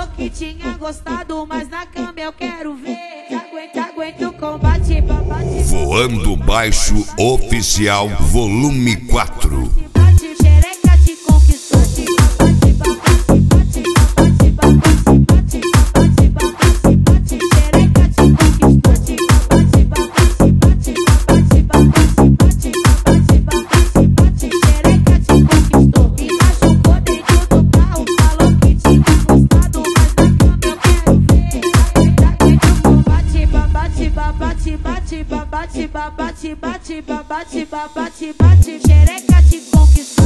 que tinha gostado, mas na cama eu quero ver. Aguento o combate, babate. Voando Baixo Oficial Volume 4. Xereca te conquistou. Bate, xereca te conquistou.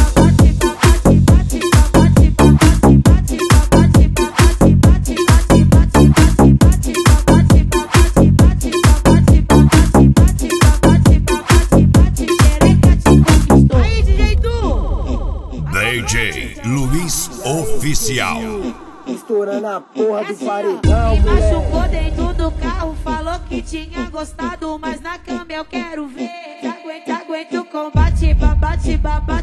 Aí, DJ Du! DJ Luiz Oficial. Estourando a porra do paredão, Me moleque. machucou dentro do carro, falou que tinha gostado, mas na cama eu quero ver. Aguento o combate, babate,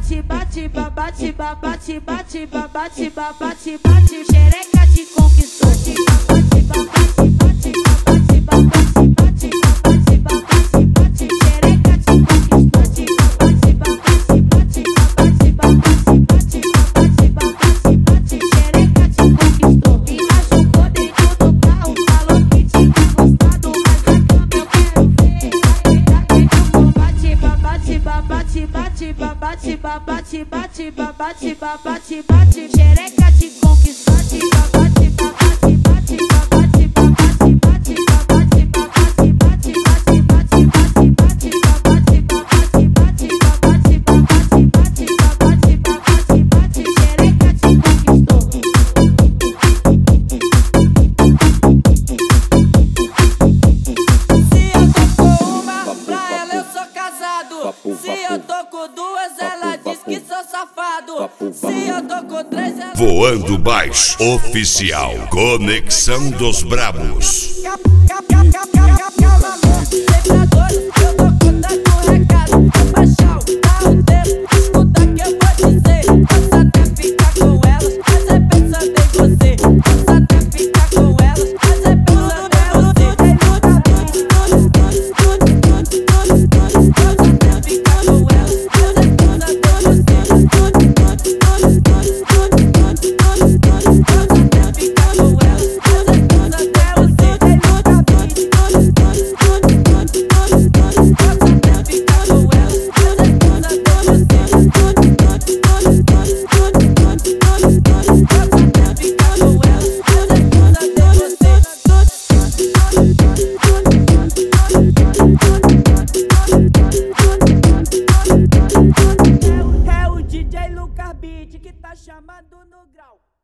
xereca te conquistou. Bate, xereca te conquistou. Se eu tô com duas, ela diz que sou safado. Se eu tô com três, ela... Voando Baixo Oficial. Conexão dos Brabos. É o DJ Lucas Beat que tá chamando no grau.